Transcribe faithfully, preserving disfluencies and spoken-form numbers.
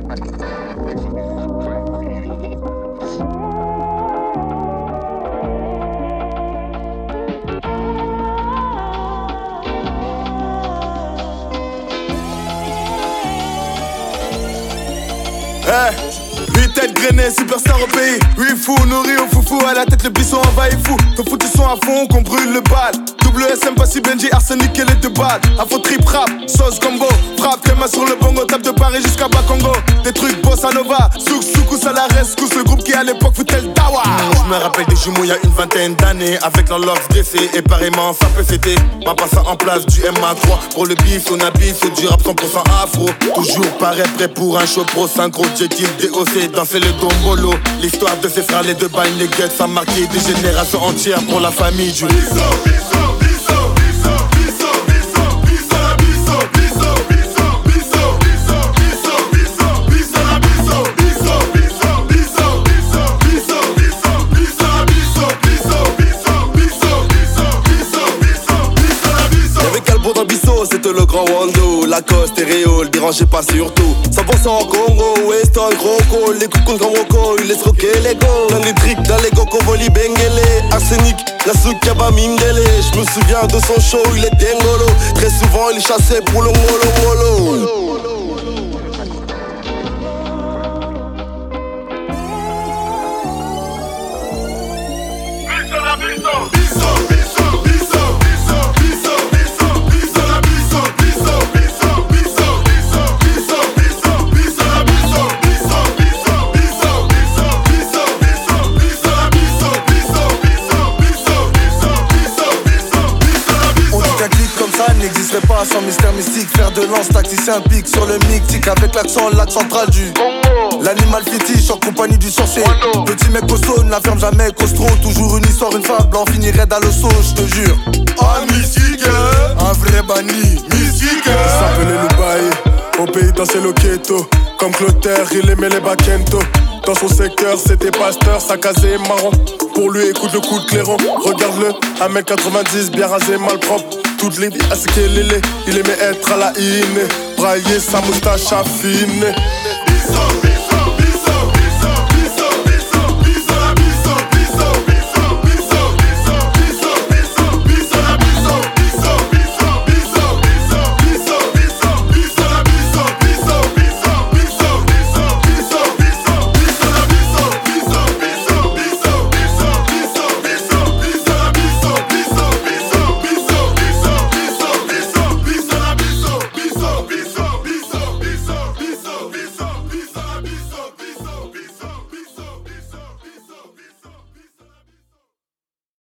Hey, huit têtes grainées, superstar au pays. Huit fous nourris au foufou, à la tête le buisson envahi fou. Te fous du son à fond, qu'on brûle le bal. W S M, Passy, Benji, Arsenic et les deux balles. Afro trip rap, sauce combo. Frappe tes mains sur le bongo, tape de Paris jusqu'à Bakongo. Des trucs bossa nova, souk souk Salares, cousse le groupe qui à l'époque foutait le dawa. Je me rappelle des jumeaux il y a une vingtaine d'années. Avec leur locks dressés et pareillement ça peut fêter. Ma passe en place du M A trois. Pour le bif, on habite, c'est du rap cent pour cent afro. Toujours pareil, prêt pour un show pro. Synchro, objectif D O C, danser le dombolo. L'histoire de ces frères, les deux bagnes, les guettes, ça a marqué des générations entières pour la famille du Bisso, Bisso, Bisso, Bisso, Bisso, Bisso, Bisso, la Bisso, Bisso, Bisso, Bisso, Bisso, Bisso, Bisso, Bisso, la Bisso, Bisso, Bisso, Bisso, Bisso, Bisso, Bisso, Bisso, la Bisso, Bisso, Bisso, Bisso, Bisso, Bisso, Bisso, Bisso, la Bisso. Y'avait Calbo dans Bisso, c'était le grand Wando. Lacoste et Réol, dérangez pas surtout. cent pour cent en Congo, Weston, Croco. Les coucous comme Rocco, ils laissent rocker les go. Dans les tricks, dans les go, Kovoli, Bengele. Arsenic, la soukaba, Mindele. Je me souviens de son show, il était ngolo. Très souvent, il chassait pour le molo molo. N'existerait pas sans mystère mystique. Faire de lance, tacticien pic sur le mythique. Avec l'accent, l'axe central du Congo. L'animal fétiche en compagnie du sorcier. Petit mec costaud, ne la ferme jamais costro. Toujours une histoire, une fable, on finirait dans le saut, je te jure. Ah mystique, un vrai banni, mystique. Il s'appelait Loubaï, au pays dansait le ghetto. Comme Clotaire, il aimait les bakento. Dans son secteur, c'était pasteur, sa casée marron. Pour lui, écoute le coup de clairon. Regarde-le, un mètre quatre-vingt-dix, bien rasé, malpropre. Toutes les vies à ce qu'il est, il aimait être à la hine. Brailler sa moustache affine.